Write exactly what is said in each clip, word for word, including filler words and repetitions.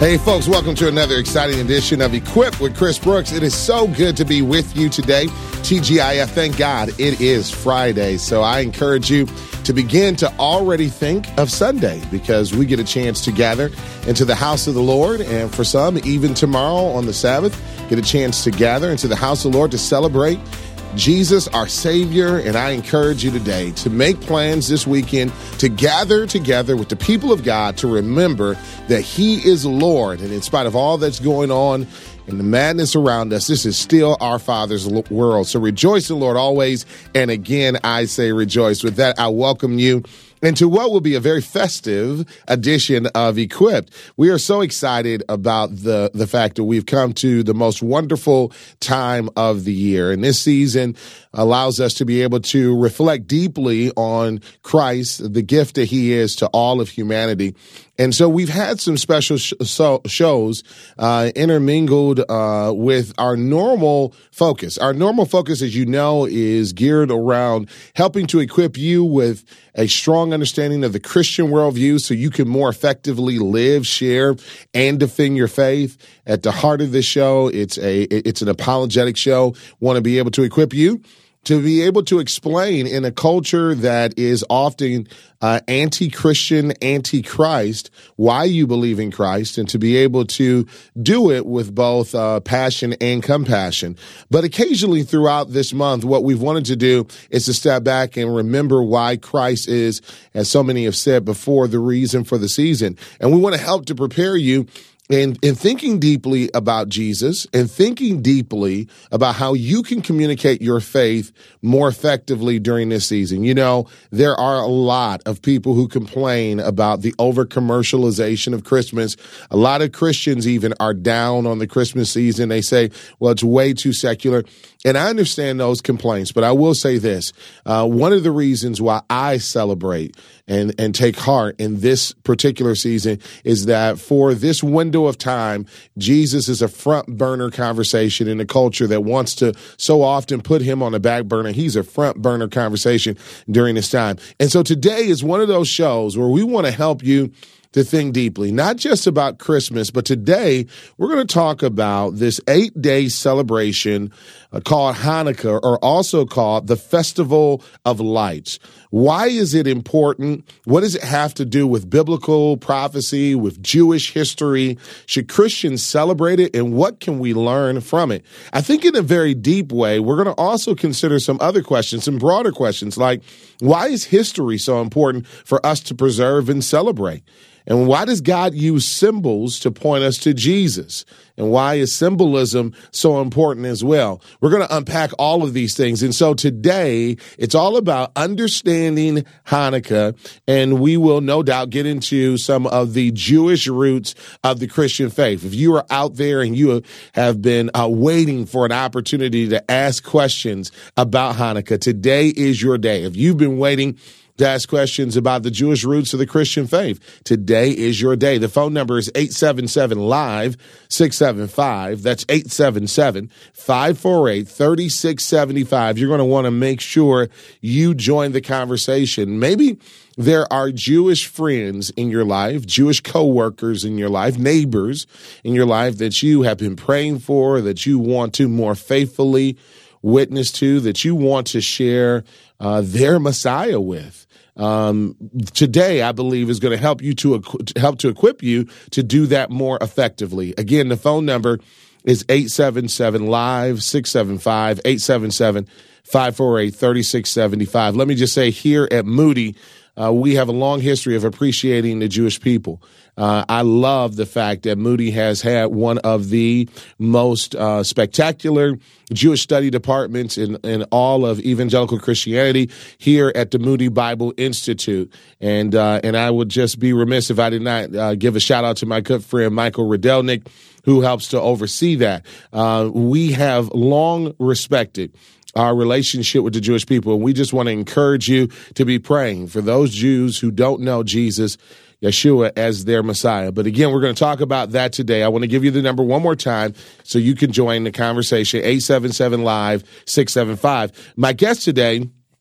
Hey, folks, welcome to another exciting edition of Equipped with Chris Brooks. It is so good to be with you today. T G I F, thank God it is Friday. So I encourage you to begin to already think of Sunday because we get a chance to gather into the house of the Lord. And for some, even tomorrow on the Sabbath, get a chance to gather into the house of the Lord to celebrate Jesus, our Savior. And I encourage you today to make plans this weekend to gather together with the people of God to remember that He is Lord. And in spite of all that's going on and the madness around us, this is still our Father's world. So rejoice in the Lord always. And again, I say rejoice. With that, I welcome you into what will be a very festive edition of Equipped. We are so excited about the, the fact that we've come to the most wonderful time of the year. And this season allows us to be able to reflect deeply on Christ, the gift that He is to all of humanity. And so we've had some special sh- so shows uh, intermingled uh, with our normal focus. Our normal focus, as you know, is geared around helping to equip you with a strong understanding of the Christian worldview so you can more effectively live, share, and defend your faith. At the heart of this show, it's a it's an apologetic show. Want to be able to equip you to be able to explain in a culture that is often uh, anti-Christian, anti-Christ, why you believe in Christ, and to be able to do it with both uh, passion and compassion. But occasionally throughout this month, what we've wanted to do is to step back and remember why Christ is, as so many have said before, the reason for the season. And we want to help to prepare you And in thinking deeply about Jesus and thinking deeply about how you can communicate your faith more effectively during this season. You know, there are a lot of people who complain about the over-commercialization of Christmas. A lot of Christians even are down on the Christmas season. They say, well, it's way too secular. And I understand those complaints, but I will say this. Uh, one of the reasons why I celebrate and, and take heart in this particular season is that for this window of time, Jesus is a front burner conversation in a culture that wants to so often put Him on the back burner. He's a front burner conversation during this time. And so today is one of those shows where we want to help you to think deeply, not just about Christmas, but today we're going to talk about this eight-day celebration uh, called Hanukkah, or also called the Festival of Lights. Why is it important? What does it have to do with biblical prophecy, with Jewish history? Should Christians celebrate it, and what can we learn from it? I think in a very deep way, we're going to also consider some other questions, some broader questions, like why is history so important for us to preserve and celebrate? And why does God use symbols to point us to Jesus? And why is symbolism so important as well? We're going to unpack all of these things. And so today, it's all about understanding Hanukkah, and we will no doubt get into some of the Jewish roots of the Christian faith. If you are out there and you have been uh, waiting for an opportunity to ask questions about Hanukkah, today is your day. If you've been waiting to ask questions about the Jewish roots of the Christian faith, today is your day. The phone number is eight seven seven, live, six seven five. That's eight seven seven, five four eight, three six seven five. You're going to want to make sure you join the conversation. Maybe there are Jewish friends in your life, Jewish coworkers in your life, neighbors in your life that you have been praying for, that you want to more faithfully witness to, that you want to share uh, their Messiah with. Um, today, I believe, is going to help you to equ- help to equip you to do that more effectively. Again, the phone number is eight seven seven, live, six seven five, eight seven seven, five four eight, three six seven five. Let me just say, here at Moody, uh, we have a long history of appreciating the Jewish people. Uh, I love the fact that Moody has had one of the most uh, spectacular Jewish study departments in, in all of evangelical Christianity here at the Moody Bible Institute. And uh, and I would just be remiss if I did not uh, give a shout out to my good friend Michael Radelnick, who helps to oversee that. Uh, we have long respected our relationship with the Jewish people, and we just want to encourage you to be praying for those Jews who don't know Jesus, Yeshua, as their Messiah. But again, we're going to talk about that today. I want to give you the number one more time so you can join the conversation, eight seven seven, live, six seven five. My guest today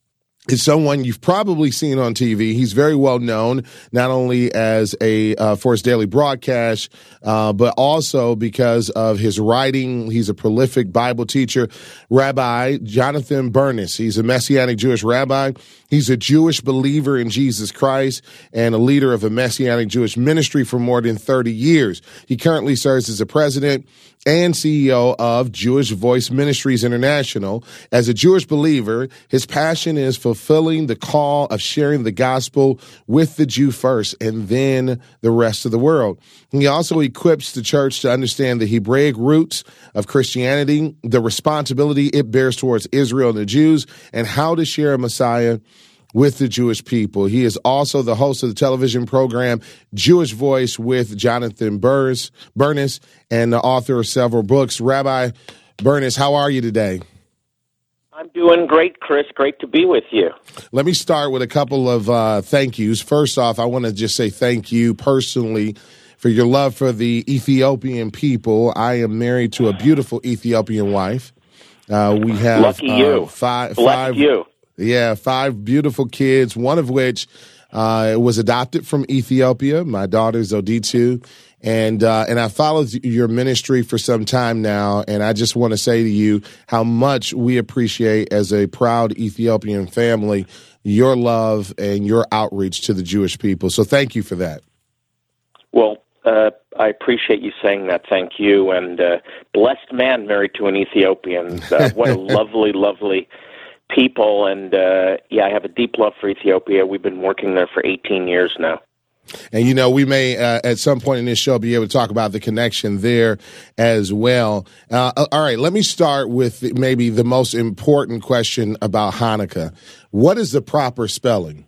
is someone you've probably seen on T V. He's very well known, not only as a uh, for his daily broadcast, uh, but also because of his writing. He's a prolific Bible teacher. Rabbi Jonathan Bernis. He's a Messianic Jewish rabbi. He's a Jewish believer in Jesus Christ and a leader of a Messianic Jewish ministry for more than thirty years. He currently serves as the president and C E O of Jewish Voice Ministries International. As a Jewish believer, his passion is fulfilling the call of sharing the gospel with the Jew first and then the rest of the world. He also equips the church to understand the Hebraic roots of Christianity, the responsibility it bears towards Israel and the Jews, and how to share a Messiah with the Jewish people. He is also the host of the television program Jewish Voice with Jonathan Bernis, Bernis and the author of several books. Rabbi Bernis, how are you today? I'm doing great, Chris. Great to be with you. Let me start with a couple of uh, thank yous. First off, I want to just say thank you personally for your love for the Ethiopian people. I am married to a beautiful Ethiopian wife. Uh, we have Lucky you. Uh, five, Bless five, you. Yeah, five beautiful kids, one of which uh, was adopted from Ethiopia. My daughter's Oditu. And uh, and I followed your ministry for some time now, and I just want to say to you how much we appreciate as a proud Ethiopian family your love and your outreach to the Jewish people. So thank you for that. Well, uh, I appreciate you saying that. Thank you. And uh, blessed man married to an Ethiopian. Uh, what a lovely, lovely people. And uh, yeah, I have a deep love for Ethiopia. We've been working there for eighteen years now. And, you know, we may uh, at some point in this show be able to talk about the connection there as well. Uh, all right, let me start with maybe the most important question about Hanukkah. What is the proper spelling?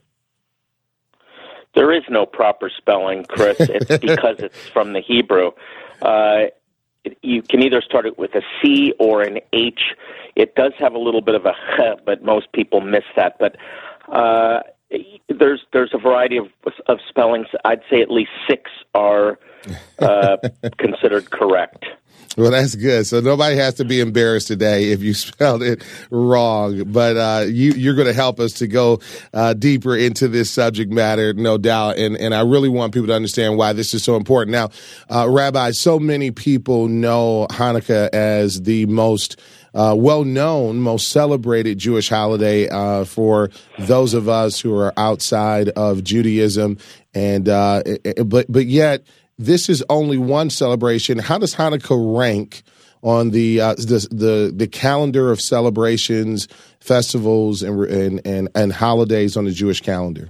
There is no proper spelling, Chris. It's because it's from the Hebrew. Uh, it, you can either start it with a C or an H. It does have a little bit of a ch, but most people miss that. But uh There's there's a variety of of spellings. I'd say at least six are uh, considered correct. Well, that's good. So nobody has to be embarrassed today if you spelled it wrong. But uh, you, you're going to help us to go uh, deeper into this subject matter, no doubt. And and I really want people to understand why this is so important. Now, uh, Rabbi, so many people know Hanukkah as the most Uh, well-known, most celebrated Jewish holiday uh, for those of us who are outside of Judaism, and uh, but but yet this is only one celebration. How does Hanukkah rank on the uh, the, the the calendar of celebrations, festivals, and and and, and holidays on the Jewish calendar?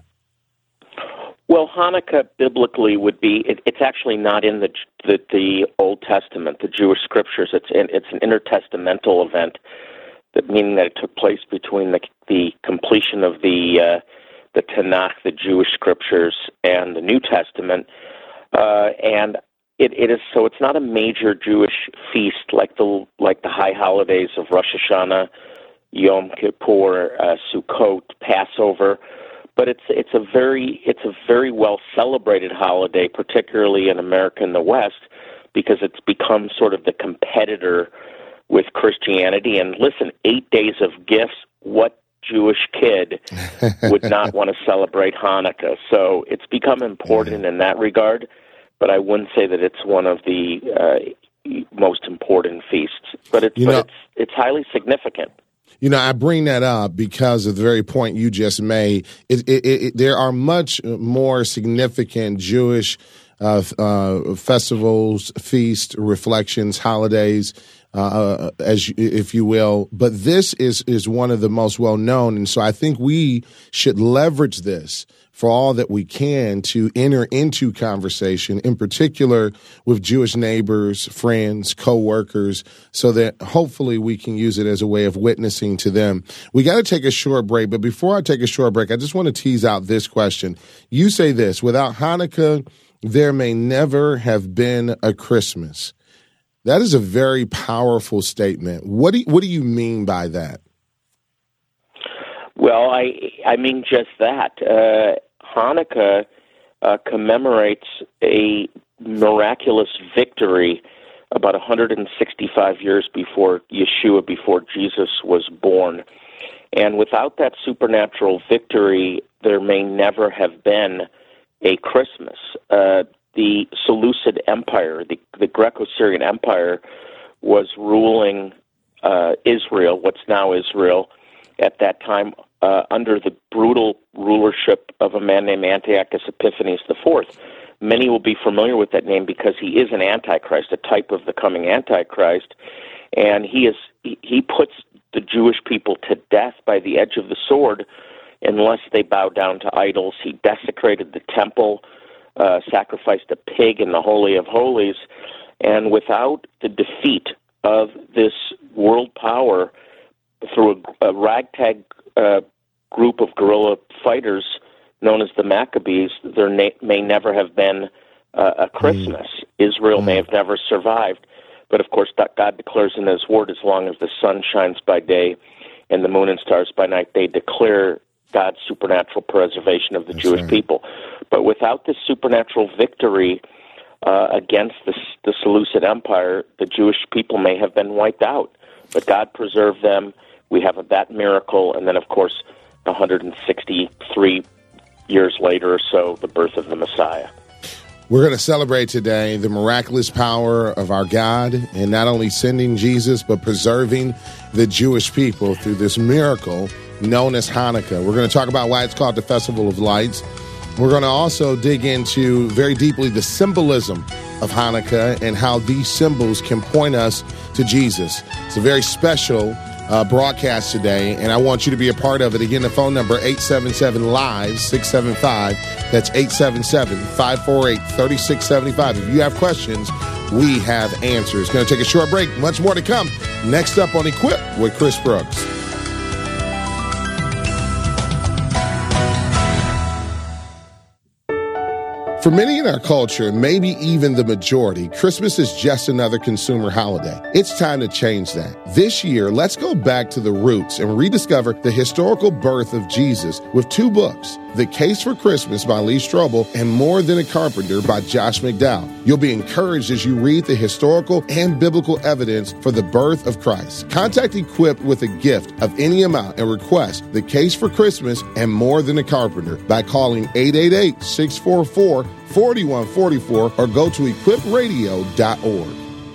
Well, Hanukkah biblically would be, it, it's actually not in the, the the Old Testament, the Jewish scriptures. It's in, it's an intertestamental event, that meaning that it took place between the the completion of the uh, the Tanakh, the Jewish scriptures, and the New Testament. Uh, and it, it is so it's not a major Jewish feast like the like the high holidays of Rosh Hashanah, Yom Kippur, uh, Sukkot, Passover. But it's it's a very it's a very well celebrated holiday, particularly in America and the West, because it's become sort of the competitor with Christianity. And listen, eight days of gifts. What Jewish kid would not want to celebrate Hanukkah? So it's become important in that regard. But I wouldn't say that it's one of the uh, most important feasts. But it's you but know, it's it's highly significant. You know, I bring that up because of the very point you just made. It, it, it, there are much more significant Jewish uh, uh, festivals, feasts, reflections, holidays, uh, as if you will. But this is is one of the most well known, and so I think we should leverage this for all that we can to enter into conversation, in particular with Jewish neighbors, friends, co-workers, so that hopefully we can use it as a way of witnessing to them. We got to take a short break, but before I take a short break, I just want to tease out this question. You say this: without Hanukkah, there may never have been a Christmas. That is a very powerful statement. What do you, what do you mean by that? Well, I I mean just that. Uh, Hanukkah uh, commemorates a miraculous victory about one hundred sixty-five years before Yeshua, before Jesus was born. And without that supernatural victory, there may never have been a Christmas. Uh, the Seleucid Empire, the, the Greco-Syrian Empire, was ruling uh, Israel, what's now Israel, at that time uh, under the brutal rulership of a man named Antiochus Epiphanes the Fourth. Many will be familiar with that name because he is an Antichrist, a type of the coming Antichrist, and he is he, he puts the Jewish people to death by the edge of the sword unless they bow down to idols. He desecrated the temple, uh, sacrificed a pig in the Holy of Holies, and without the defeat of this world power through a, a ragtag uh, group of guerrilla fighters known as the Maccabees, there na- may never have been uh, a Christmas. Mm. Israel mm. may have never survived. But, of course, God declares in His Word, as long as the sun shines by day and the moon and stars by night, they declare God's supernatural preservation of the That's Jewish right. people. But without this supernatural victory uh, against the, the Seleucid Empire, the Jewish people may have been wiped out. But God preserved them. We have that miracle. And then, of course, one hundred sixty-three years later or so, the birth of the Messiah. We're going to celebrate today the miraculous power of our God in not only sending Jesus, but preserving the Jewish people through this miracle known as Hanukkah. We're going to talk about why it's called the Festival of Lights. We're going to also dig into very deeply the symbolism of Hanukkah and how these symbols can point us to Jesus. It's a very special uh, broadcast today, and I want you to be a part of it. Again, the phone number, eight seven seven, live, six seven five. That's eight seven seven, five four eight, three six seven five. If you have questions, we have answers. Going to take a short break. Much more to come. Next up on Equip with Chris Brooks. For many in our culture, maybe even the majority, Christmas is just another consumer holiday. It's time to change that. This year, let's go back to the roots and rediscover the historical birth of Jesus with two books, The Case for Christmas by Lee Strobel and More Than a Carpenter by Josh McDowell. You'll be encouraged as you read the historical and biblical evidence for the birth of Christ. Contact Equip with a gift of any amount and request The Case for Christmas and More Than a Carpenter by calling eight eight eight, six four four, four one four four or go to equip radio dot org.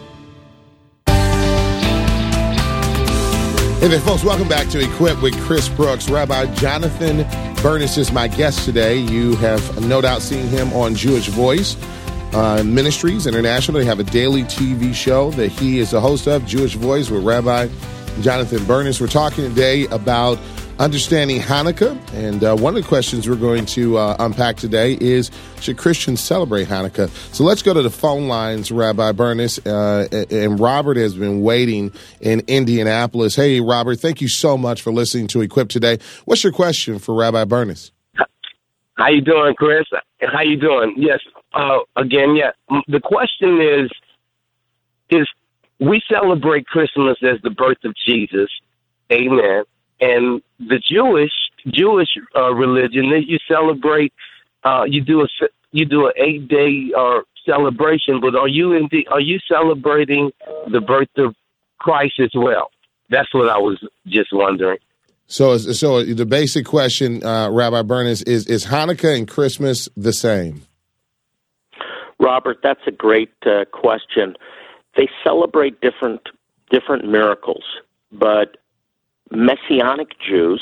Hey there, folks. Welcome back to Equip with Chris Brooks. Rabbi Jonathan Bernis is my guest today. You have no doubt seen him on Jewish Voice uh, Ministries International. They have a daily T V show that he is the host of, Jewish Voice with Rabbi Jonathan Bernis. We're talking today about understanding Hanukkah, and uh, one of the questions we're going to uh, unpack today is, should Christians celebrate Hanukkah? So let's go to the phone lines, Rabbi Bernis, uh, and Robert has been waiting in Indianapolis. Hey, Robert, thank you so much for listening to Equip today. What's your question for Rabbi Bernis? How you doing, Chris? How you doing? Yes, uh, again, yeah. The question is, is we celebrate Christmas as the birth of Jesus. Amen. And the Jewish Jewish uh, religion, you celebrate, uh, you do a you do an eight day uh, celebration. But are you indeed, are you celebrating the birth of Christ as well? That's what I was just wondering. So, so the basic question, uh, Rabbi Bernis, is is Hanukkah and Christmas the same? Robert, that's a great uh, question. They celebrate different different miracles, but Messianic Jews,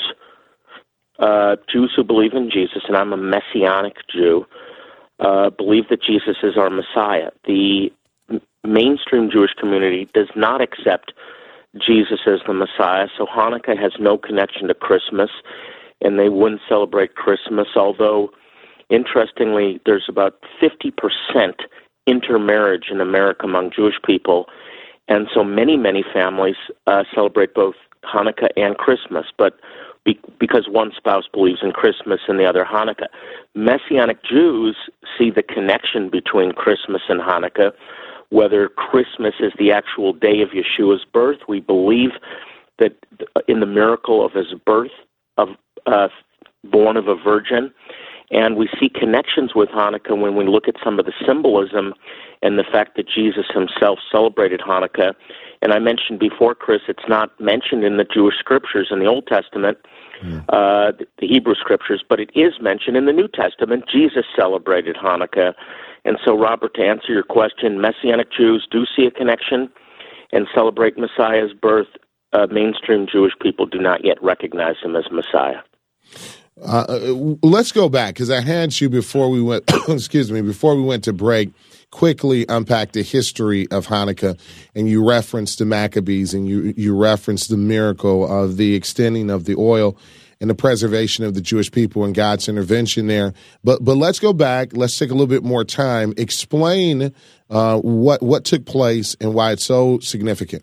uh, Jews who believe in Jesus, and I'm a Messianic Jew, uh, believe that Jesus is our Messiah. The m- mainstream Jewish community does not accept Jesus as the Messiah, so Hanukkah has no connection to Christmas, and they wouldn't celebrate Christmas, although, interestingly, there's about fifty percent intermarriage in America among Jewish people, and so many, many families uh, celebrate both Hanukkah and Christmas, but be, because one spouse believes in Christmas and the other Hanukkah. Messianic Jews see the connection between Christmas and Hanukkah, whether Christmas is the actual day of Yeshua's birth. We believe that in the miracle of his birth, of uh, born of a virgin, And we see connections with Hanukkah when we look at some of the symbolism and the fact that Jesus himself celebrated Hanukkah. And I mentioned before, Chris, it's not mentioned in the Jewish scriptures in the Old Testament, mm. uh, the Hebrew scriptures, but it is mentioned in the New Testament. Jesus celebrated Hanukkah. And so, Robert, to answer your question, Messianic Jews do see a connection and celebrate Messiah's birth. Uh, mainstream Jewish people do not yet recognize him as Messiah. Uh, let's go back, because I had you before we went, excuse me, before we went to break, quickly unpack the history of Hanukkah, and you referenced the Maccabees, and you, you referenced the miracle of the extending of the oil and the preservation of the Jewish people and God's intervention there. But but let's go back. Let's take a little bit more time. Explain uh, what what took place and why it's so significant.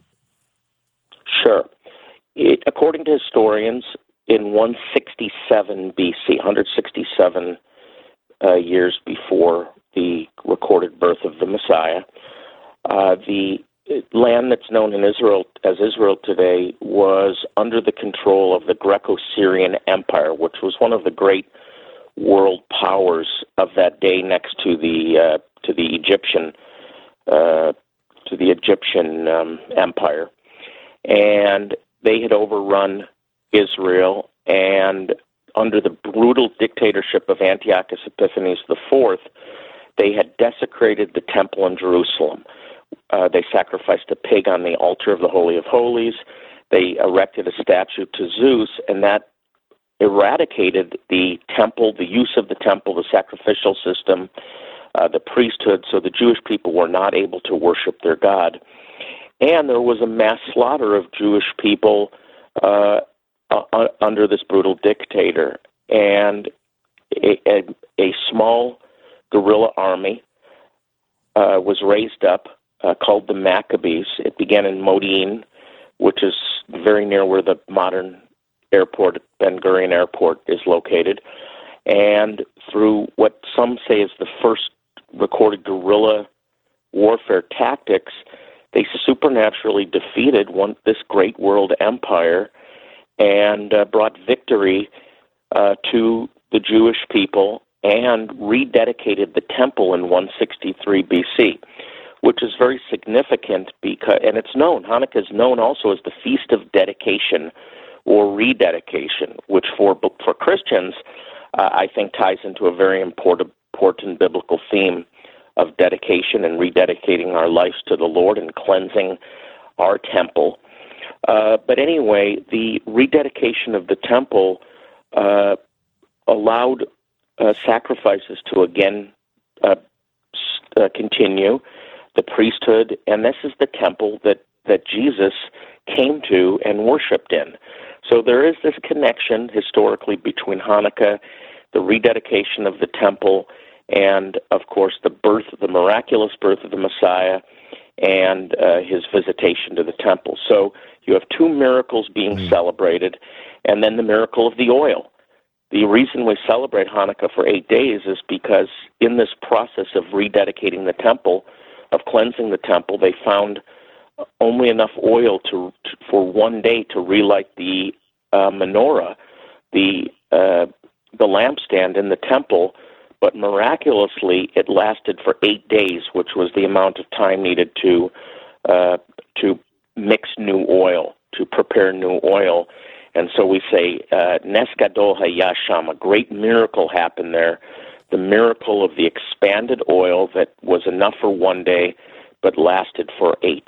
Sure. It, according to historians, in one sixty-seven B C, one sixty-seven uh, years before the recorded birth of the Messiah, uh, the land that's known in Israel as Israel today was under the control of the Greco-Syrian Empire, which was one of the great world powers of that day, next to the uh, to the Egyptian uh, to the Egyptian um, Empire, and they had overrun Israel, and under the brutal dictatorship of Antiochus Epiphanes the Fourth, they had desecrated the temple in Jerusalem. Uh, they sacrificed a pig on the altar of the Holy of Holies. They erected a statue to Zeus, and that eradicated the temple, the use of the temple, the sacrificial system, uh, the priesthood, so the Jewish people were not able to worship their God. And there was a mass slaughter of Jewish people uh, uh, under this brutal dictator. And a, a, a small guerrilla army uh, was raised up uh, called the Maccabees. It began in Modi'in, which is very near where the modern airport, Ben Gurion Airport, is located. And through what some say is the first recorded guerrilla warfare tactics, they supernaturally defeated one this great world empire and uh, brought victory uh, to the Jewish people and rededicated the temple in one sixty-three B C, which is very significant because, and it's known, Hanukkah is known also as the Feast of Dedication or rededication, which for for Christians, uh, I think ties into a very important, important biblical theme of dedication and rededicating our lives to the Lord and cleansing our temple. Uh, but anyway, the rededication of the temple uh, allowed uh, sacrifices to again uh, uh, continue, the priesthood, and this is the temple that, that Jesus came to and worshipped in. So there is this connection historically between Hanukkah, the rededication of the temple, and, of course, the birth, the miraculous birth of the Messiah, and uh, his visitation to the temple. So you have two miracles being mm. celebrated, and then the miracle of the oil. The reason we celebrate Hanukkah for eight days is because in this process of rededicating the temple, of cleansing the temple, they found only enough oil to, to for one day to relight the uh, menorah, the uh, the lampstand in the temple. But miraculously, it lasted for eight days, which was the amount of time needed to uh, to mix new oil, to prepare new oil. And so we say, uh, Nes Gadol Hayah Sham, a great miracle happened there, the miracle of the expanded oil that was enough for one day, but lasted for eight.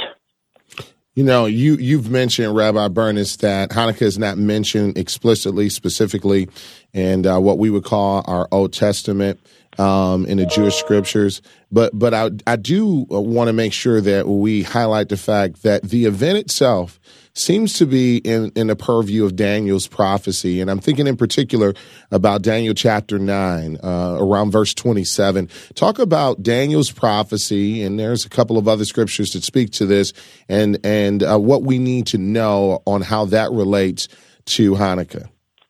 You know, you, you've mentioned, Rabbi Bernis, that Hanukkah is not mentioned explicitly, specifically, in uh, what we would call our Old Testament um, in the Jewish scriptures. But but I, I do want to make sure that we highlight the fact that the event itself seems to be in, in the purview of Daniel's prophecy. And I'm thinking in particular about Daniel chapter nine, uh, around verse twenty-seven. Talk about Daniel's prophecy, and there's a couple of other scriptures that speak to this, and, and uh, what we need to know on how that relates to Hanukkah.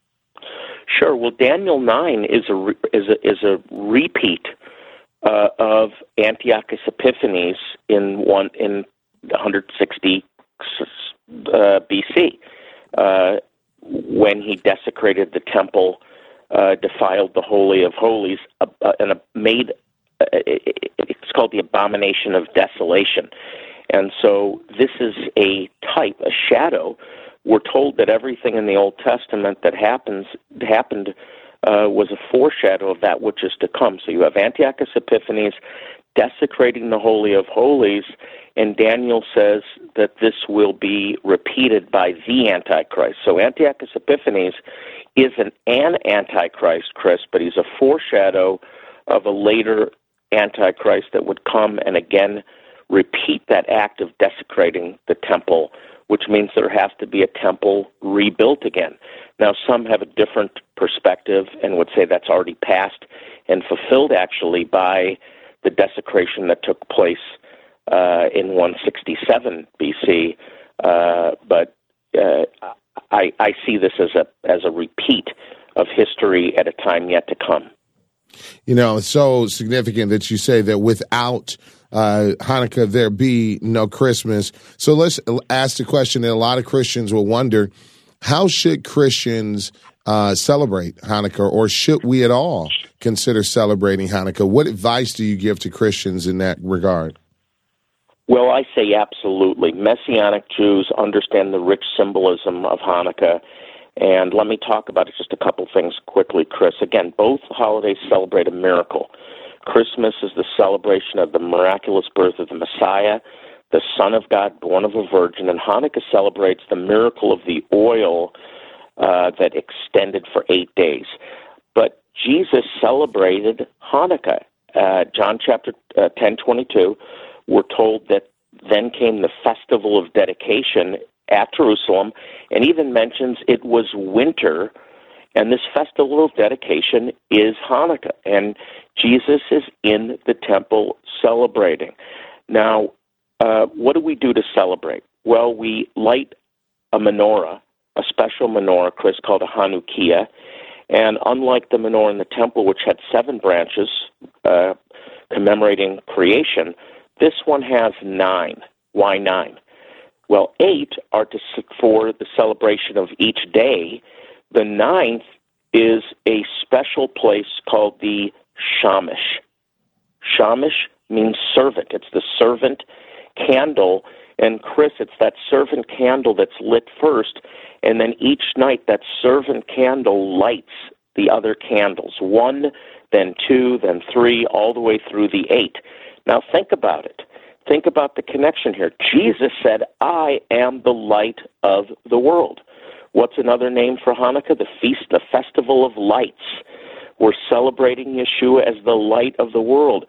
Sure. Well, Daniel nine is a, is a, is a repeat uh, of Antiochus Epiphanes in one in one sixty Uh, B C, uh, when he desecrated the temple uh, defiled the Holy of Holies uh, uh, and uh, made, uh, it's called the abomination of desolation. And so this is a type, a shadow. We're told that everything in the Old Testament that happens happened uh, was a foreshadow of that which is to come. So you have Antiochus Epiphanes desecrating the Holy of Holies, and Daniel says that this will be repeated by the Antichrist. So Antiochus Epiphanes is an, an Antichrist, Chris, but he's a foreshadow of a later Antichrist that would come and again repeat that act of desecrating the temple, which means there has to be a temple rebuilt again. Now, some have a different perspective and would say that's already passed and fulfilled, actually, by the desecration that took place uh, in one sixty-seven B C. Uh, but uh, I, I see this as a as a repeat of history at a time yet to come. You know, it's so significant that you say that without uh, Hanukkah, there be no Christmas. So let's ask the question that a lot of Christians will wonder: how should Christians uh, celebrate Hanukkah, or should we at all consider celebrating Hanukkah? What advice do you give to Christians in that regard? Well, I say absolutely. Messianic Jews understand the rich symbolism of Hanukkah. And let me talk about just a couple things quickly, Chris. Again, both holidays celebrate a miracle. Christmas is the celebration of the miraculous birth of the Messiah, the Son of God born of a virgin, and Hanukkah celebrates the miracle of the oil uh, that extended for eight days. But Jesus celebrated Hanukkah. Uh, John chapter uh, ten twenty-two, we're told that then came the festival of dedication at Jerusalem, and even mentions it was winter, and this festival of dedication is Hanukkah, and Jesus is in the temple celebrating. Now, uh, what do we do to celebrate? Well, we light a menorah, a special menorah, Chris, called a Hanukkah, and unlike the menorah in the temple, which had seven branches uh, commemorating creation, this one has nine. Why nine? Well, eight are to, for the celebration of each day. The ninth is a special place called the Shamash. Shamash means servant. It's the servant candle. And, Chris, it's that servant candle that's lit first, and then each night that servant candle lights the other candles, one, then two, then three, all the way through the eight. Now, think about it. Think about the connection here. Jesus said, I am the light of the world. What's another name for Hanukkah? The feast, the festival of lights. We're celebrating Yeshua as the light of the world.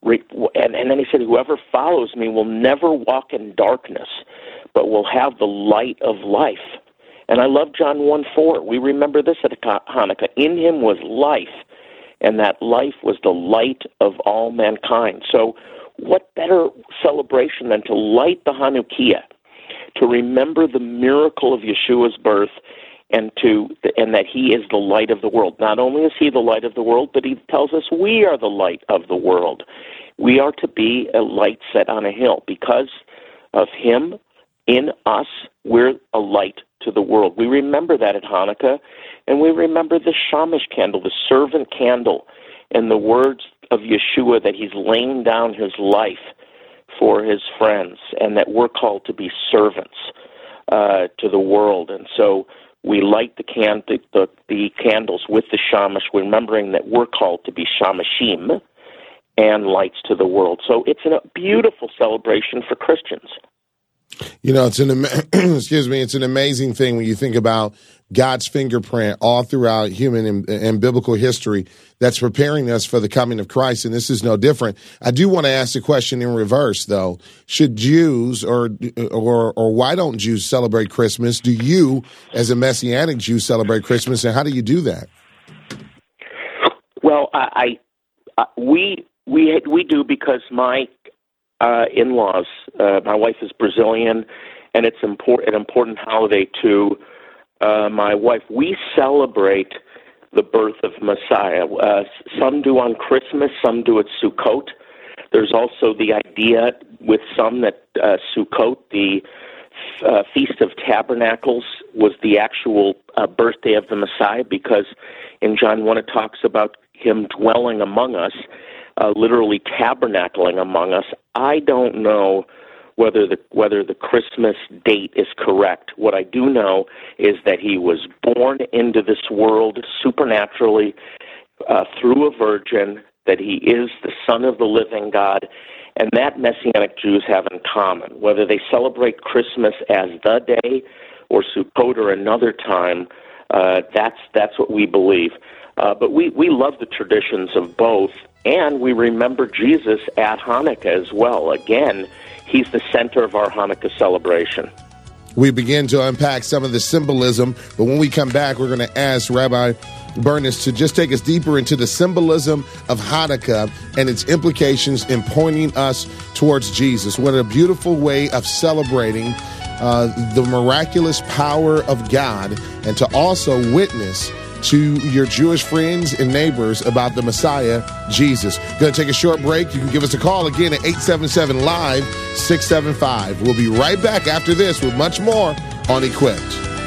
And, and then he said, whoever follows me will never walk in darkness, but will have the light of life. And I love John one four. We remember this at Hanukkah. In him was life, and that life was the light of all mankind. So what better celebration than to light the Hanukkah, to remember the miracle of Yeshua's birth, and to and that he is the light of the world. Not only is he the light of the world, but he tells us we are the light of the world. We are to be a light set on a hill. Because of him in us, we're a light to the world. We remember that at Hanukkah, and we remember the Shamash candle, the servant candle, and the words of Yeshua that he's laying down his life for his friends, and that we're called to be servants uh, to the world. And so we light the, can- the, the, the candles with the Shamash, remembering that we're called to be Shamashim and lights to the world. So it's a beautiful celebration for Christians. You know, it's an excuse me, it's an amazing thing when you think about God's fingerprint all throughout human and, and biblical history that's preparing us for the coming of Christ, and this is no different. I do want to ask the question in reverse, though. Should Jews or or or why don't Jews celebrate Christmas? Do you, as a Messianic Jew, celebrate Christmas, and how do you do that? Well, I, I we we we do because my Uh, in-laws. Uh, my wife is Brazilian, and it's important, an important holiday to uh, my wife. We celebrate the birth of Messiah. Uh, some do on Christmas, some do at Sukkot. There's also the idea with some that uh, Sukkot, the uh, Feast of Tabernacles was the actual uh, birthday of the Messiah, because in John one it talks about him dwelling among us, uh, literally tabernacling among us. I don't know whether the whether the Christmas date is correct. What I do know is that he was born into this world supernaturally uh, through a virgin, that he is the Son of the living God, and that Messianic Jews have in common. Whether they celebrate Christmas as the day or Sukkot or another time, uh, that's that's what we believe. Uh, but we, we love the traditions of both, and we remember Jesus at Hanukkah as well. Again, he's the center of our Hanukkah celebration. We begin to unpack some of the symbolism, but when we come back, we're going to ask Rabbi Bernis to just take us deeper into the symbolism of Hanukkah and its implications in pointing us towards Jesus. What a beautiful way of celebrating uh, the miraculous power of God, and to also witness to your Jewish friends and neighbors about the Messiah, Jesus. Going to take a short break. You can give us a call again at eight seven seven, live, six seven five. We'll be right back after this with much more on Equipped.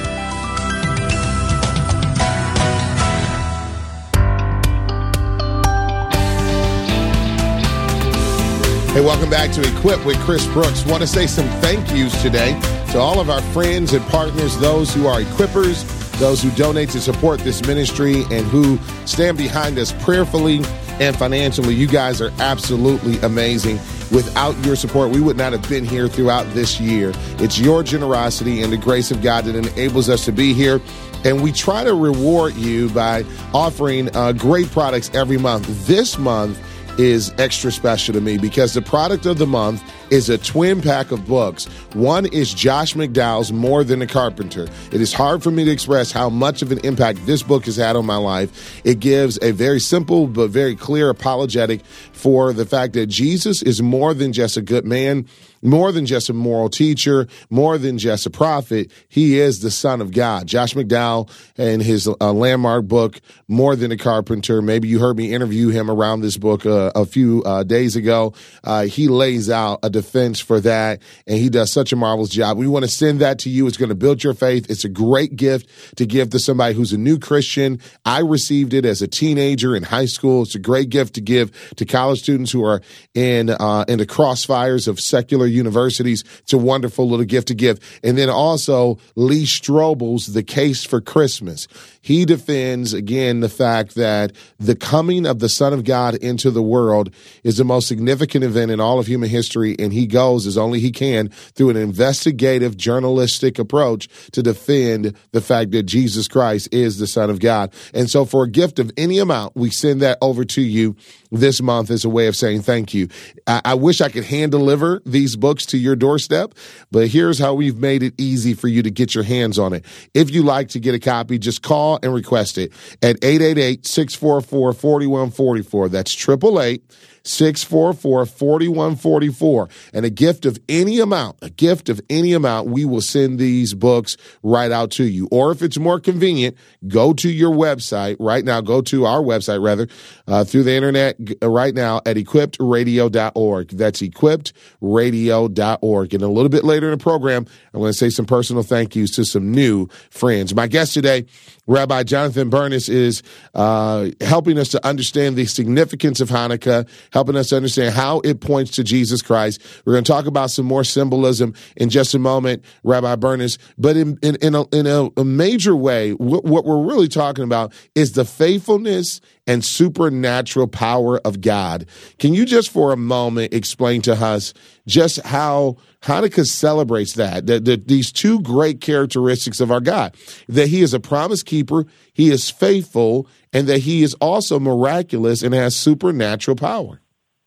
Hey, welcome back to Equip with Chris Brooks. Want to say some thank yous today to all of our friends and partners, those who are equippers, those who donate to support this ministry, and who stand behind us prayerfully and financially. You guys are absolutely amazing. Without your support, we would not have been here throughout this year. It's your generosity and the grace of God that enables us to be here. And we try to reward you by offering uh, great products every month. This month is extra special to me because the product of the month is a twin pack of books. One is Josh McDowell's More Than a Carpenter. It is hard for me to express how much of an impact this book has had on my life. It gives a very simple but very clear apologetic for the fact that Jesus is more than just a good man, more than just a moral teacher, more than just a prophet. He is the Son of God. Josh McDowell and his uh, landmark book, More Than a Carpenter. Maybe you heard me interview him around this book uh, a few uh, days ago. Uh, he lays out a defense for that, and he does such a marvelous job. We want to send that to you. It's going to build your faith. It's a great gift to give to somebody who's a new Christian. I received it as a teenager in high school. It's a great gift to give to college students who are in uh, in the crossfires of secular universities. It's a wonderful little gift to give. And then also Lee Strobel's The Case for Christmas. He defends, again, the fact that the coming of the Son of God into the world is the most significant event in all of human history, and he goes as only he can through an investigative, journalistic approach to defend the fact that Jesus Christ is the Son of God. And so for a gift of any amount, we send that over to you this month as a way of saying thank you. I, I wish I could hand deliver these books to your doorstep, but here's how we've made it easy for you to get your hands on it. If you like to get a copy, just call and request it at eight eight eight, six four four, four one four four. That's eight eight eight, six four four, four one four four. And a gift of any amount, a gift of any amount, we will send these books right out to you. Or if it's more convenient, go to your website right now, go to our website rather, uh, through the internet right now at equipped radio dot org. That's equipped radio dot org. And a little bit later in the program, I'm going to say some personal thank yous to some new friends. My guest today, Rabbi Jonathan Bernis, is uh, helping us to understand the significance of Hanukkah, helping us to understand how it points to Jesus Christ. We're going to talk about some more symbolism in just a moment, Rabbi Bernis. But in, in, in, a, in a, a major way, what, what we're really talking about is the faithfulness and supernatural power of God. Can you just for a moment explain to us just how Hanukkah celebrates that, that, that these two great characteristics of our God, that he is a promise keeper, he is faithful, and that he is also miraculous and has supernatural power?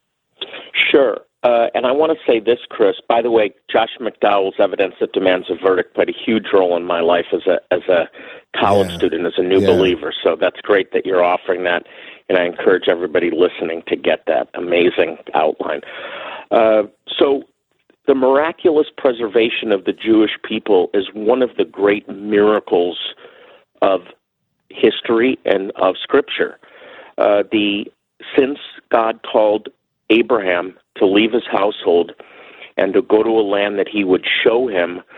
Sure. Uh, and I want to say this, Chris. By the way, Josh McDowell's Evidence That Demands a Verdict played a huge role in my life as a as a college yeah. student, as a new yeah. believer. So that's great that you're offering that, and I encourage everybody listening to get that amazing outline. Uh, so the miraculous preservation of the Jewish people is one of the great miracles of history and of Scripture. Uh, the since God called Abraham to leave his household and to go to a land that he would show him,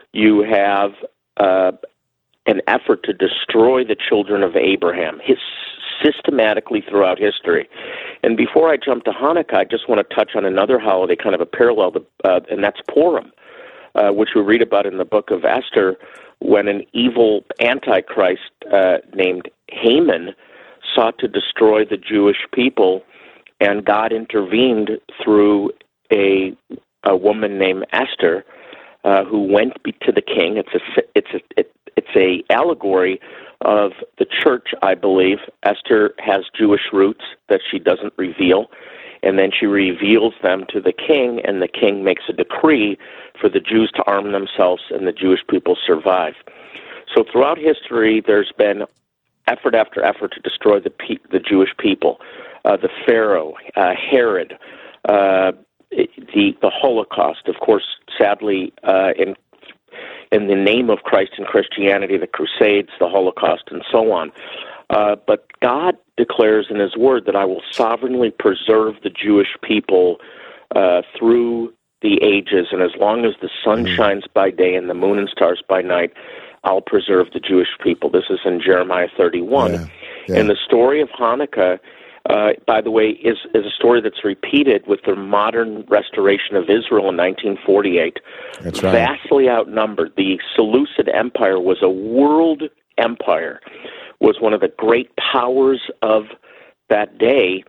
you have uh, an effort to destroy the children of Abraham, his, systematically throughout history. And before I jump to Hanukkah, I just want to touch on another holiday, kind of a parallel, to, uh, and that's Purim, uh, which we read about in the book of Esther, when an evil antichrist uh, named Haman sought to destroy the Jewish people, and God intervened through a a woman named Esther, uh, who went to the king. It's a it's a it, it's a allegory of the church, I believe. Esther has Jewish roots that she doesn't reveal, and then she reveals them to the king, and the king makes a decree for the Jews to arm themselves, and the Jewish people survive. So throughout history, there's been effort after effort to destroy the pe- the Jewish people. Uh, the Pharaoh, uh, Herod, uh, the the Holocaust, of course, sadly, uh, in in the name of Christ and Christianity, the Crusades, the Holocaust, and so on. Uh, but God declares in His Word that I will sovereignly preserve the Jewish people uh, through the ages, and as long as the sun mm-hmm. shines by day and the moon and stars by night, I'll preserve the Jewish people. This is in Jeremiah thirty-one. Yeah, yeah. And the story of Hanukkah, uh, by the way, is, is a story that's repeated with the modern restoration of Israel in nineteen forty-eight. That's right. Vastly outnumbered. The Seleucid Empire was a world empire, was one of the great powers of that day,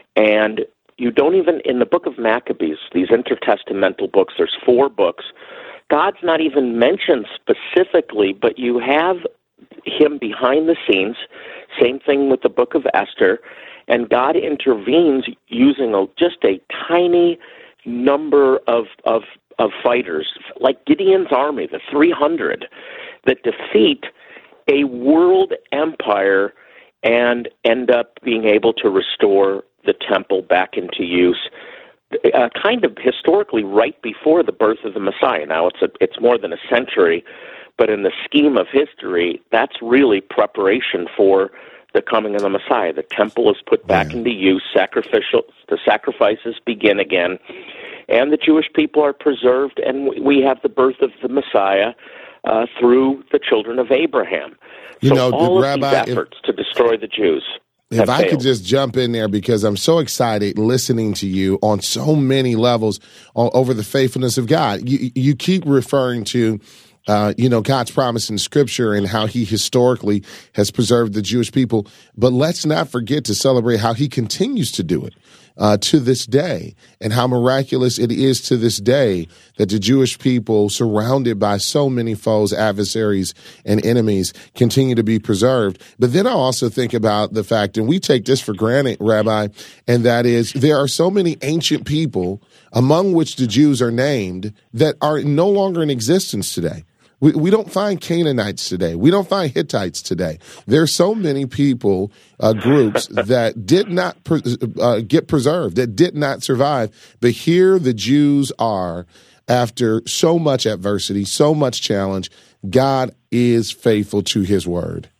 and you don't even, in the book of Maccabees, these intertestamental books, there's four books, God's not even mentioned specifically, but you have Him behind the scenes. Same thing with the book of Esther, and God intervenes using a, just a tiny number of, of of fighters, like Gideon's army, the three hundred, that defeat a world empire and end up being able to restore the temple back into use, uh, kind of historically right before the birth of the Messiah. Now, it's a, it's more than a century, but in the scheme of history, that's really preparation for the coming of the Messiah. The temple is put back yeah. into use, sacrificial, the sacrifices begin again, and the Jewish people are preserved, and we have the birth of the Messiah uh, through the children of Abraham. You so know, all of Rabbi, these efforts if, to destroy the Jews. If I failed. could just jump in there, because I'm so excited listening to you on so many levels on, over the faithfulness of God. You, you keep referring to Uh, you know, God's promise in Scripture and how He historically has preserved the Jewish people. But let's not forget to celebrate how He continues to do it uh, to this day, and how miraculous it is to this day that the Jewish people, surrounded by so many foes, adversaries, and enemies, continue to be preserved. But then I also think about the fact, and we take this for granted, Rabbi, and that is there are so many ancient people, among which the Jews are named, that are no longer in existence today. We we don't find Canaanites today. We don't find Hittites today. There are so many people, uh, groups that did not pre- uh, get preserved, that did not survive. But here the Jews are, after so much adversity, so much challenge. God is faithful to His word.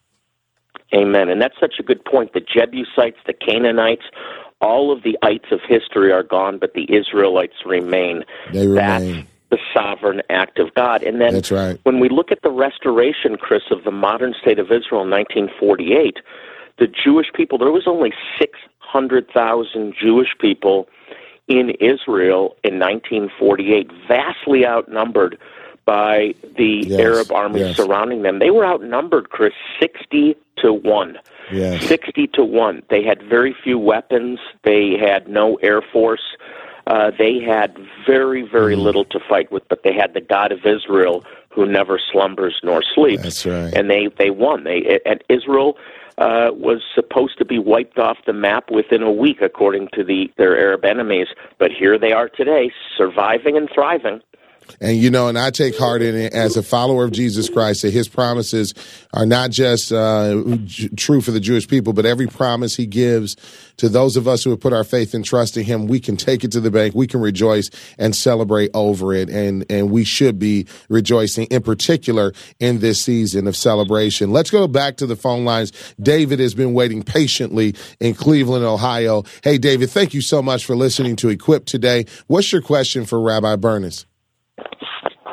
Amen. And that's such a good point. The Jebusites, the Canaanites, all of the ites of history are gone, but the Israelites remain. They remain. That's the sovereign act of God. And then That's right. when we look at the restoration, Chris, of the modern state of Israel in nineteen forty-eight, the Jewish people, there was only six hundred thousand Jewish people in Israel in nineteen forty-eight, vastly outnumbered by the yes. Arab armies yes. surrounding them. They were outnumbered, Chris, sixty to one. Yes. sixty to one. They had very few weapons. They had no air force. Uh, they had very, very mm. little to fight with, but they had the God of Israel who never slumbers nor sleeps. That's right. And they, they won. They and Israel uh, was supposed to be wiped off the map within a week, according to the their Arab enemies. But here they are today, surviving and thriving. And, you know, and I take heart in it as a follower of Jesus Christ, that His promises are not just uh, j- true for the Jewish people, but every promise He gives to those of us who have put our faith and trust in Him, we can take it to the bank. We can rejoice and celebrate over it. And, and we should be rejoicing, in particular, in this season of celebration. Let's go back to the phone lines. David has been waiting patiently in Cleveland, Ohio. Hey, David, thank you so much for listening to Equip today. What's your question for Rabbi Bernis?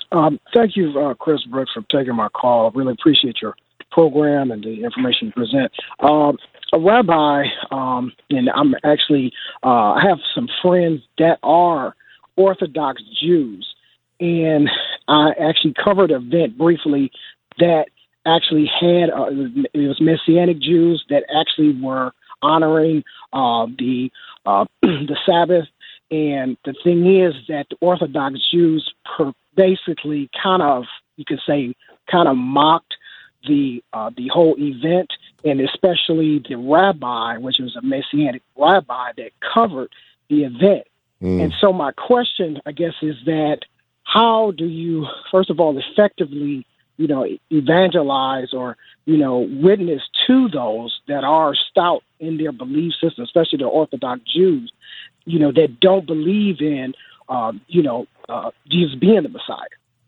Um, thank you, uh, Chris Brooks, for taking my call. I really appreciate your program and the information you present. Um, a rabbi, um, and I'm actually, uh, I have some friends that are Orthodox Jews, and I actually covered an event briefly that actually had, uh, it was Messianic Jews that actually were honoring uh, the uh, the Sabbath. And the thing is that the Orthodox Jews per basically kind of, you could say, kind of mocked the uh, the whole event, and especially the rabbi, which was a Messianic rabbi that covered the event. Mm. And so my question, I guess, is that how do you, first of all, effectively, you know, evangelize or, you know, witness to those that are stout in their belief system, especially the Orthodox Jews, you know, that don't believe in, um, you know, uh, Jesus being the Messiah?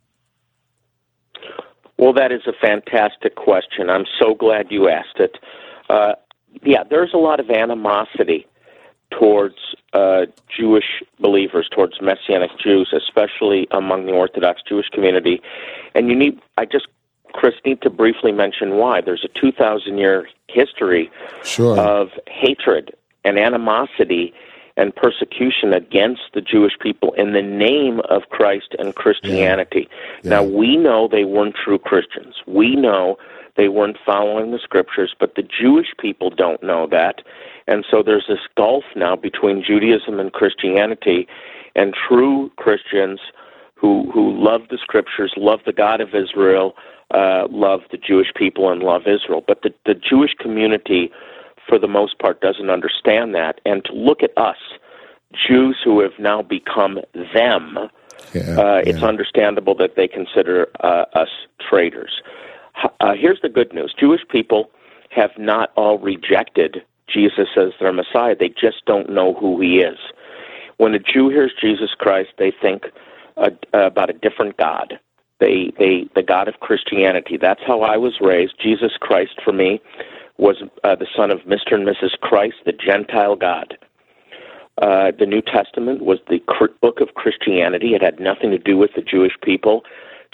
Well, that is a fantastic question. I'm so glad you asked it. Uh, yeah, there's a lot of animosity towards uh, Jewish believers, towards Messianic Jews, especially among the Orthodox Jewish community. And you need, I just, Chris, need to briefly mention why. There's a two thousand year history sure. of hatred and animosity and persecution against the Jewish people in the name of Christ and Christianity. Yeah. Yeah. Now, we know they weren't true Christians. We know they weren't following the Scriptures, but the Jewish people don't know that. And so there's this gulf now between Judaism and Christianity, and true Christians who, who love the Scriptures, love the God of Israel, uh, love the Jewish people, and love Israel. But the, the Jewish community, for the most part, doesn't understand that. And to look at us, Jews who have now become them, yeah, uh, yeah. it's understandable that they consider uh, us traitors. Uh, here's the good news. Jewish people have not all rejected Jesus as their Messiah. They just don't know who he is. When a Jew hears Jesus Christ, they think uh, about a different God. They, they, the God of Christianity. That's how I was raised. Jesus Christ, for me, was uh, the son of Mister and Missus Christ, the Gentile God. Uh, the New Testament was the cr- book of Christianity. It had nothing to do with the Jewish people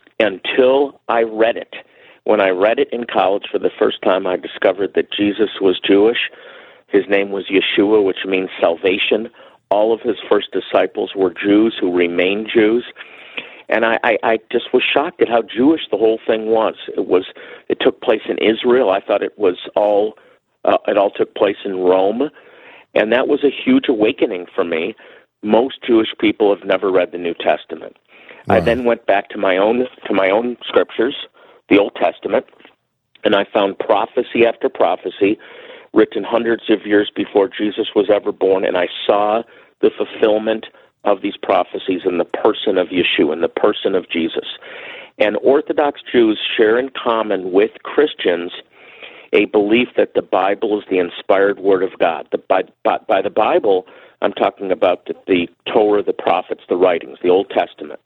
until I read it. When I read it in college for the first time, I discovered that Jesus was Jewish. His name was Yeshua, which means salvation. All of his first disciples were Jews who remained Jews. And I, I, I just was shocked at how Jewish the whole thing was. It was. It took place in Israel. I thought it was all. Uh, it all took place in Rome, and that was a huge awakening for me. Most Jewish people have never read the New Testament. Wow. I then went back to my own to my own scriptures, the Old Testament, and I found prophecy after prophecy written hundreds of years before Jesus was ever born, and I saw the fulfillment of these prophecies in the person of Yeshua, in the person of Jesus. And Orthodox Jews share in common with Christians a belief that the Bible is the inspired Word of God. The, by, by, by the Bible, I'm talking about the, the Torah, the prophets, the writings, the Old Testament.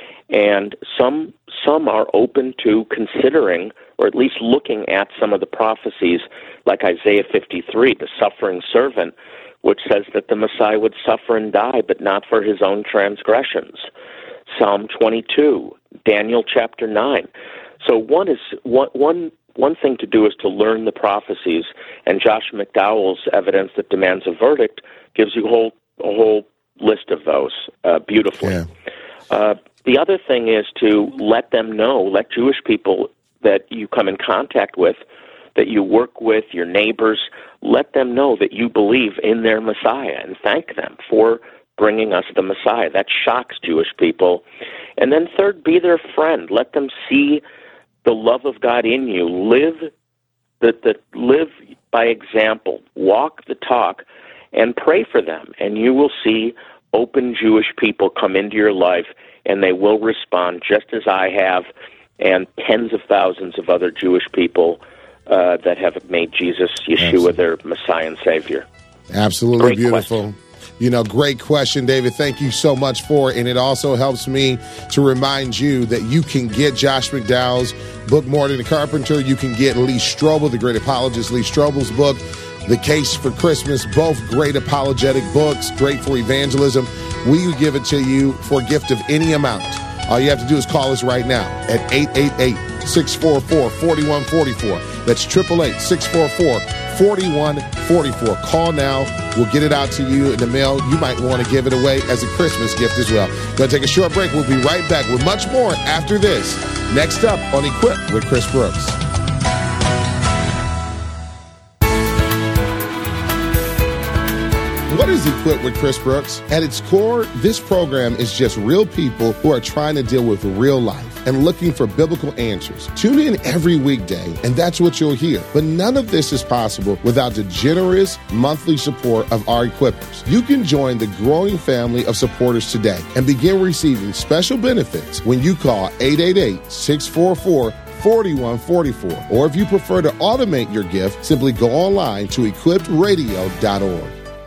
And some some are open to considering, or at least looking at some of the prophecies, like Isaiah fifty-three, the suffering servant, which says that the Messiah would suffer and die, but not for his own transgressions. Psalm twenty-two, Daniel chapter nine. So one is one one one thing to do is to learn the prophecies, and Josh McDowell's Evidence That Demands a Verdict gives you a whole a whole list of those uh, beautifully. Yeah. Uh, the other thing is to let them know, let Jewish people that you come in contact with, that you work with, your neighbors, let them know that you believe in their Messiah and thank them for bringing us the Messiah. That shocks Jewish people. And then third, be their friend. Let them see the love of God in you. Live the, the live by example. Walk the talk and pray for them. And you will see open Jewish people come into your life, and they will respond just as I have, and tens of thousands of other Jewish people uh, that have made Jesus, Yeshua, Absolutely. Their Messiah and Savior. Absolutely Great beautiful. Question. You know, great question, David. Thank you so much for it. And it also helps me to remind you that you can get Josh McDowell's book, More Than a Carpenter. You can get Lee Strobel, the great apologist, Lee Strobel's book, The Case for Christmas. Both great apologetic books, great for evangelism. We give it to you for a gift of any amount. All you have to do is call us right now at eight eight eight, six four four, four one four four. That's eight eight eight, six four four, four one four four. Call now. We'll get it out to you in the mail. You might want to give it away as a Christmas gift as well. Going to take a short break. We'll be right back with much more after this. Next up on Equip with Chris Brooks. What is Equip with Chris Brooks? At its core, this program is just real people who are trying to deal with real life and looking for biblical answers. Tune in every weekday, and that's what you'll hear. But none of this is possible without the generous monthly support of our Equippers. You can join the growing family of supporters today and begin receiving special benefits when you call eight eight eight, six four four, four one four four. Or if you prefer to automate your gift, simply go online to equipped radio dot org.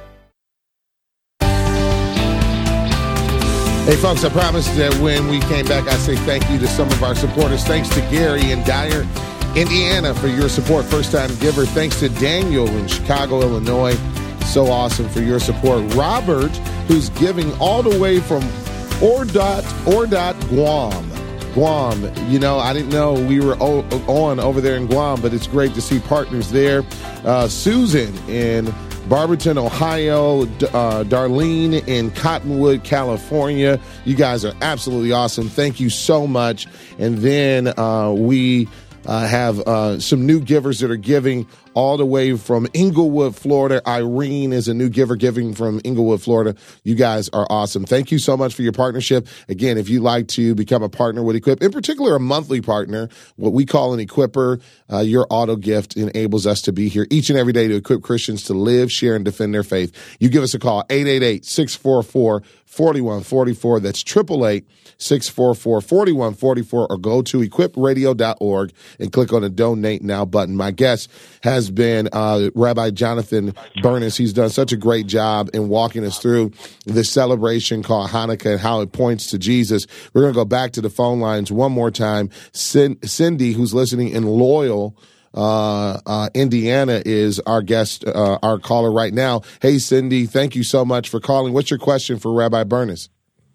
Hey, folks, I promised that when we came back, I'd say thank you to some of our supporters. Thanks to Gary in Dyer, Indiana, for your support, first-time giver. Thanks to Daniel in Chicago, Illinois. So awesome for your support. Robert, who's giving all the way from Ordot, Ordot, Guam. Guam. You know, I didn't know we were o- on over there in Guam, but it's great to see partners there. Uh, Susan in Barberton, Ohio, uh, Darlene in Cottonwood, California. You guys are absolutely awesome. Thank you so much. And then uh, we uh, have uh, some new givers that are giving all the way from Inglewood, Florida. Irene is a new giver giving from Inglewood, Florida. You guys are awesome. Thank you so much for your partnership. Again, if you'd like to become a partner with Equip, in particular a monthly partner, what we call an Equipper, uh, your auto gift enables us to be here each and every day to equip Christians to live, share, and defend their faith. You give us a call, eight eight eight, six four four, four one four four. That's eight eight eight, six four four, four one four four, or go to equip radio dot org and click on the Donate Now button. My guest has been uh, Rabbi Jonathan Bernis. He's done such a great job in walking us through this celebration called Hanukkah and how it points to Jesus. We're going to go back to the phone lines one more time. Cindy, who's listening in Loyal, uh, uh, Indiana, is our guest, uh, our caller right now. Hey, Cindy, thank you so much for calling. What's your question for Rabbi Bernis?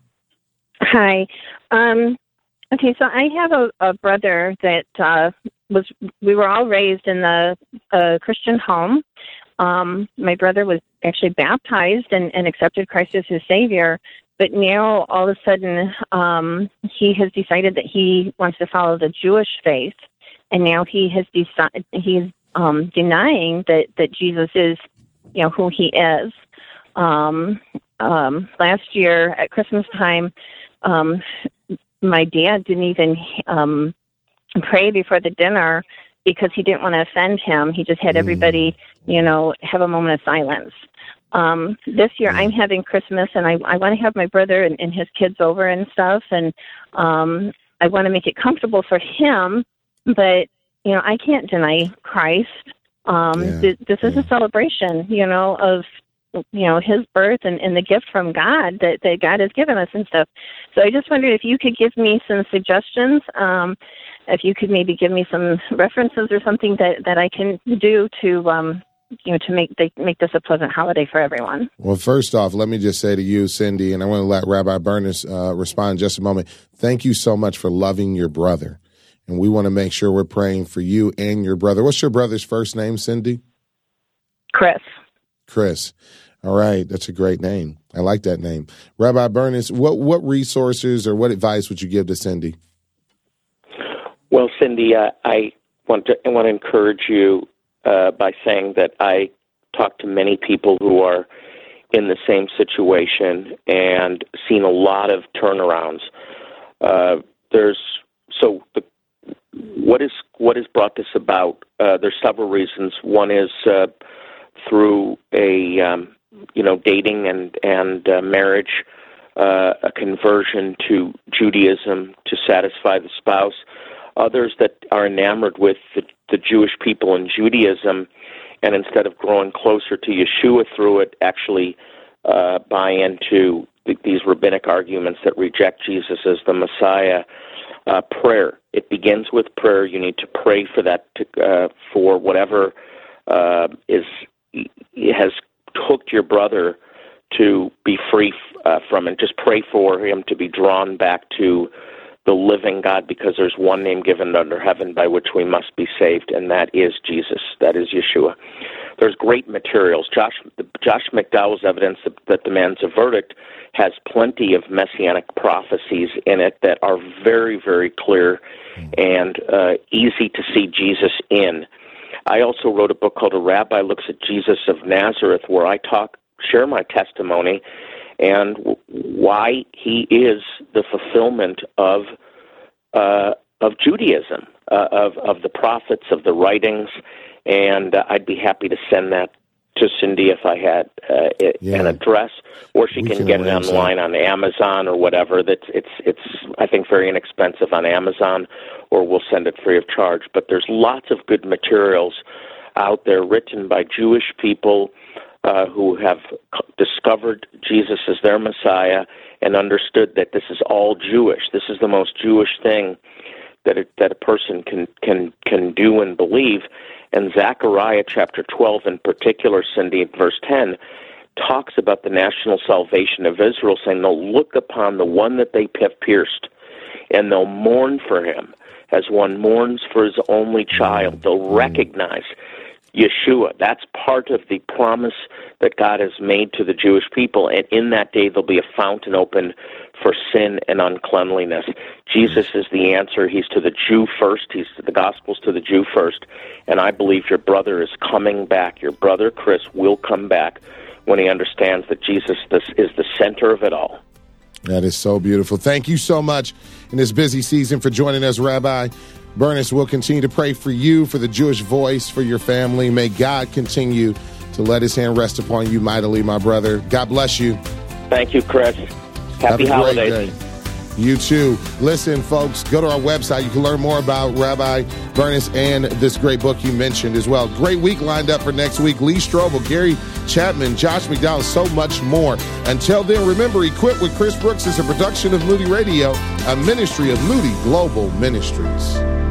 Hi. Um, okay, so I have a, a brother that uh, was, we were all raised in the uh, Christian home. Um, my brother was actually baptized and, and accepted Christ as his Savior, but now all of a sudden um, he has decided that he wants to follow the Jewish faith, and now he has decided he's um, denying that, that Jesus is, you know, who he is. Um, um, last year at Christmas time, um, my dad didn't even um, pray before the dinner because he didn't want to offend him. He just had everybody, you know, have a moment of silence. Um, this year I'm having Christmas, and I, I want to have my brother and, and his kids over and stuff, and um, I want to make it comfortable for him, but, you know, I can't deny Christ. Um, yeah. th- this is yeah. a celebration, you know, of, you know, his birth and, and the gift from God that, that God has given us and stuff. So I just wondered if you could give me some suggestions, um, if you could maybe give me some references or something that, that I can do to, um, you know, to make the, make this a pleasant holiday for everyone. Well, first off, let me just say to you, Cindy, and I want to let Rabbi Bernis uh, respond in just a moment. Thank you so much for loving your brother. And we want to make sure we're praying for you and your brother. What's your brother's first name, Cindy? Chris. Chris. All right. That's a great name. I like that name. Rabbi Bernis, what, what resources or what advice would you give to Cindy? Well, Cindy, uh, I want to I want to encourage you uh, by saying that I talk to many people who are in the same situation and seen a lot of turnarounds. Uh, there's so the, what is what has brought this about? Uh, there's several reasons. One is uh, through a um, you know dating and and uh, marriage, uh, a conversion to Judaism to satisfy the spouse. Others that are enamored with the, the Jewish people and Judaism, and instead of growing closer to Yeshua through it, actually uh, buy into the, these rabbinic arguments that reject Jesus as the Messiah. Uh, prayer. It begins with prayer. You need to pray for that, to, uh, for whatever uh, is has hooked your brother to be free uh, from, and just pray for him to be drawn back to the living God, because there's one name given under heaven by which we must be saved, and that is Jesus. That is Yeshua. There's great materials. Josh Josh McDowell's Evidence that Demands a Verdict has plenty of messianic prophecies in it that are very, very clear and uh, easy to see Jesus in. I also wrote a book called A Rabbi Looks at Jesus of Nazareth, where I talk, share my testimony and w- why he is the fulfillment of uh, of Judaism, uh, of of the prophets, of the writings, and uh, I'd be happy to send that to Cindy if I had uh, it, yeah. an address, or she can, can get it online that. on Amazon or whatever. That's it's it's I think very inexpensive on Amazon, or we'll send it free of charge. But there's lots of good materials out there written by Jewish people uh, who have c- discovered Jesus as their Messiah and understood that this is all Jewish. This is the most Jewish thing that it, that a person can can can do and believe. And Zechariah chapter twelve in particular, Cindy, verse ten, talks about the national salvation of Israel, saying they'll look upon the one that they have pierced, and they'll mourn for him as one mourns for his only child. They'll recognize Yeshua. That's part of the promise that God has made to the Jewish people, and in that day there'll be a fountain open for sin and uncleanliness. Jesus is the answer. He's to the Jew first. He's to the Gospels to the Jew first, and I believe your brother is coming back. Your brother, Chris, will come back when he understands that Jesus this is the center of it all. That is so beautiful. Thank you so much in this busy season for joining us, Rabbi Bernis. We'll continue to pray for you, for the Jewish voice, for your family. May God continue to let his hand rest upon you mightily, my brother. God bless you. Thank you, Chris. Happy Have a holidays. Great day. You too. Listen, folks, go to our website. You can learn more about Rabbi Bernis and this great book you mentioned as well. Great week lined up for next week. Lee Strobel, Gary Chapman, Josh McDowell, so much more. Until then, remember, Equipped with Chris Brooks is a production of Moody Radio, a ministry of Moody Global Ministries.